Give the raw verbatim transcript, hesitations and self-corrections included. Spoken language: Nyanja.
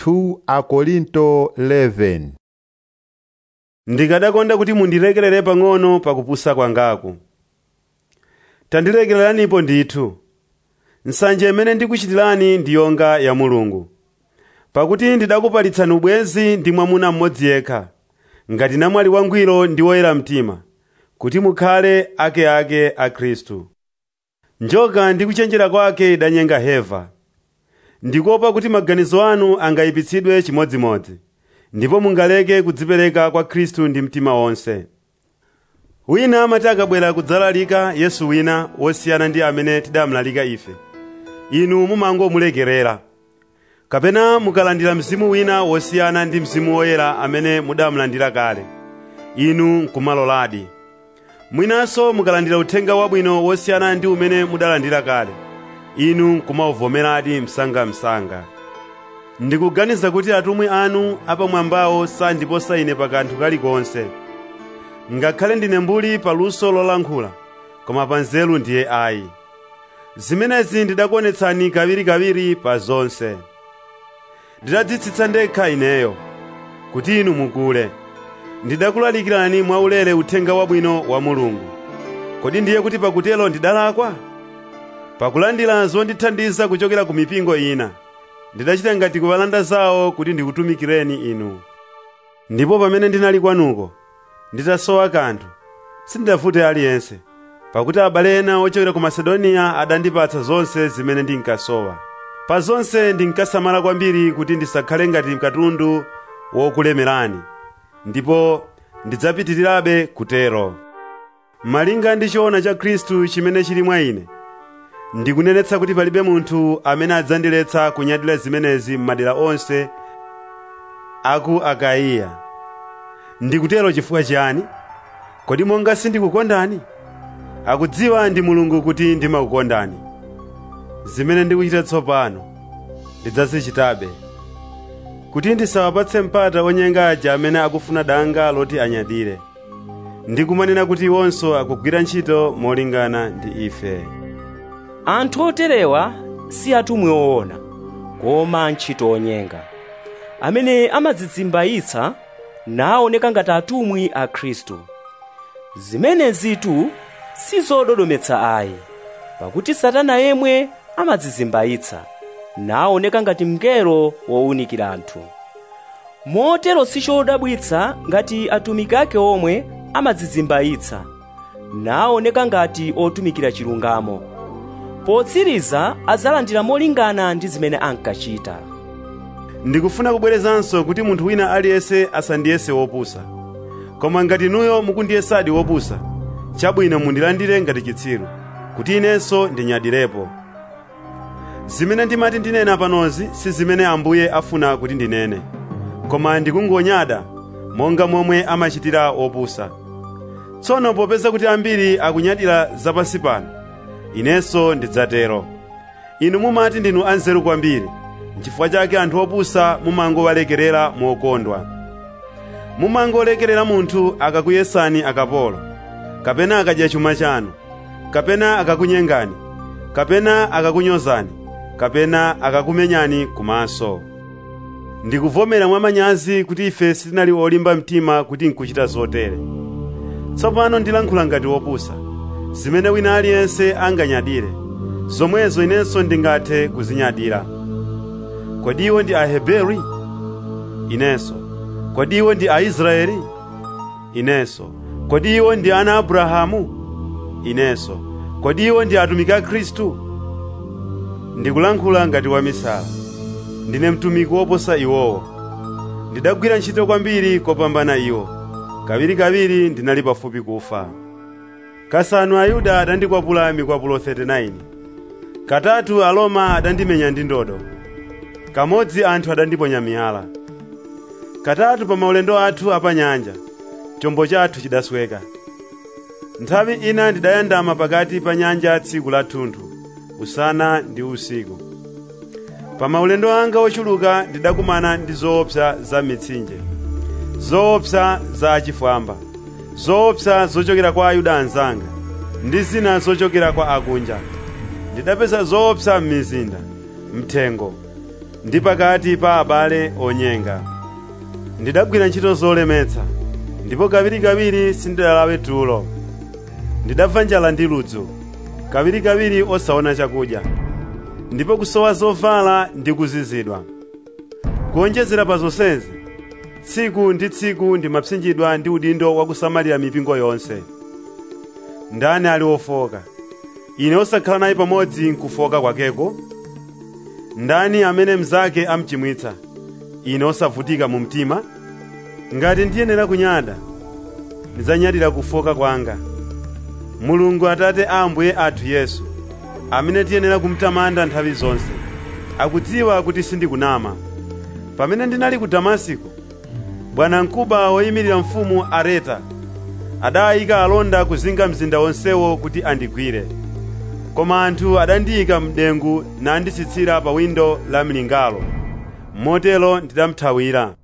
second Akorinto eleven. Ndikadakonda kuti mundilekerere pang'ono pakupusa kwangaku. Tandilekereranipo ndithu. Nsanje imene ndikuchitirani ndi yonga ya Mulungu. Pakuti ndidakupalitsani ubwenzi ndi mwamuna mmodzi yekha, ngati namwali wangwiro ndi woyera mtima, kuti mukhale akeake a Khristu. Njoka ndi kuchenjera kwake idanyenga Heva. Ndikopa kuti maganizo anu angayipitsidwe chimodzimodzi, ndipo mungaleke kudzipereka kwa Khristu ndi mtima wonse. Wina amati akabwera kudzalalika Yesu wina wosiyana ndi amene tidamlalika ife, inu mumangomulekerera. Kapena mukalandira mzimu wina wosiyana ndi mzimu woyera amene mudamlandira kale, inu nkumaloladi. Mwinanso mukalandira uthenga wabwino wosiyana ndi umene mudalandira kale, inu nkumauvomeradi msangamsanga. Ndikuganiza kuti atumwi anu apamwambawo sandiposa ine pa kanthu kalikonse. Ngakhale ndine mbuli paluso lolankhula, koma pa nzeru ndiye ayi. Zimenezi ndidakuonetsani kawirikawiri pa zonse. Ndidadzitsitsa ndekha ineyo, kuti inu mukule. Ndidakulalikirani mwaulere uthenga wabwino wa Mulungu. Kodi ndiye kuti pakutelo ndidalakwa? Pakulandira zondithandiza kuchokera ku mipingo ina, ndidachita ngati kuwalanda zawo kuti ndikutumikireni inu. Ndipo pamene ndinali kwanuko, nditasowa kanthu, sindidavute aliyense, pakuti abale ena ochokera ku Masedoniya adandipatsa zonse zimene ndinkasowa. Pa zonse ndinkasamala kwambiri kuti ndisakhale ngati katundu wokulemerani, ndipo ndidzapitirirabe kutero. Malinga ndi choona cha Khristu chimene chili mwa ine, ndikunenetsa kuti palibe munthu amene adzandiletsa kunyadira zimenezi m'madera onse aku Akaiya. Ndikutero chifukwa chiyani? Kodi monga sindikukondani? Akudziwa ndi Mulungu kuti ndimakukondani. Zimene ndikuchita tsopano ndidzazichitabe, kuti ndisawapatse mpata onyenga aja amene akufuna danga loti anyadire. Ndikumanena kuti iwonso akugwira ntchito molingana ndi ife. Anthu oterewa si atumwi oona, koma antchito onyenga, amene amadzizimbayitsa naoneka ngati atumwi a Khristu. Zimenezitu sizododometsa ayi, pakuti Satana yemwe amadzizimbayitsa naoneka ngati mngelo wowunikira anthu. Motero sichodabwitsa ngati atumiki ake omwe amadzizimbayitsa naoneka ngati otumikira chilungamo. Potsiriza adzalandira molingana ndi zimene ankachita. Ndikufuna kubwerezanso kuti munthu wina aliyense asandiyese wopusa. Koma ngati nuyo mukundiyesadi wopusa, chabwino mundilandire ngati chitsiru, kuti inenso ndinyadirepo. Zimene ndimati ndinena panozi si zimene Ambuye afuna kuti ndinene, koma ndikungonyada monga momwe amachitira wopusa. Tsono popeza kuti ambiri akunyadira zapansi pano, inenso ndidzatero. Inu mumati ndinu anzeru kwambiri, n'chifukwa chake anthu opusa mumangowalekerera mokondwa. Mumangolekerera munthu akakuyesani akapolo, kapena akadya chuma chanu, kapena akakunyengani, kapena akakunyozani, kapena akakumenyani kumaso. Ndikuvomera mwamanyazi kuti ife sitinali olimba mtima kuti nkuchita zotere. Tsopano ndilankhula ngati wopusa, zimene wina aliyense anganyadire, zomwezo inenso ndingathe kuzinyadira. Kodi iwo ndi Aheberi? Inenso. Kodi iwo ndi Aisraeli? Inenso. Kodi iwo ndi ana Abrahamu? Inenso. Kodi iwo ndi atumiki a Khristu? Ndikulankhula ngati wamisala. Ndine mtumiki woposa iwowo. Ndidagwira ntchito kwambiri kopambana iwo. Kawirikawiri ndinali pafupi kufa. Kasanu Ayuda adandikwapula mikwapulo thirty nine. Katatu Aloma adandimenya ndi ndodo. Kamodzi anthu adandiponya miyala. Katatu pa maulendo athu apanyanja, chombo chathu chidasweka. Nthawi ina ndidayandama pakati pa nyanja tsiku la thunthu, usana ndi usiku. Pa maulendo anga ochuluka ndidakumana ndi zoopsa za mitsinje, zoopsa za achifwamba, zoopsa zochokera kwa Ayuda anzanga, ndi zina zochokera kwa akunja. Ndidapeza zoopsa m'mizinda, mthengo, ndi pakati pa abale onyenga. Ndidagwira ntchito zolemetsa, ndipo kawirikawiri sindidalawe tulo. Ndidamva njala ndi ludzu, kawirikawiri osaona chakudya, ndipo kusowa zovala ndi kuzizidwa. Kuonjezera pa zonsezi, tsiku ndi tsiku ndimapsinjidwa ndi udindo wa kusamalira mipingo yonse. Ndani ali wofoka? Ine osakhala naye pamodzi nkufoka kwakeko? Ndani amene mnzake amchimwitsa? Ine osavutika mu mtima? Ngati ndiyenera kunyada, ndidzanyadira kufoka kwanga. Mulungu Atate a Ambuye athu Yesu, amene tiyenera kumtamanda nthawi zonse, akudziwa kuti sindikunama. Pamene ndinali ku Damasiko, bwanamkubwa woyimirira mfumu Areta adayika alonda kuzinga mzinda wonsewo kuti andigwire. Koma anthu adandiyika mdengu nandisitsira pa windo la mlingalo, motero ndidamthawira.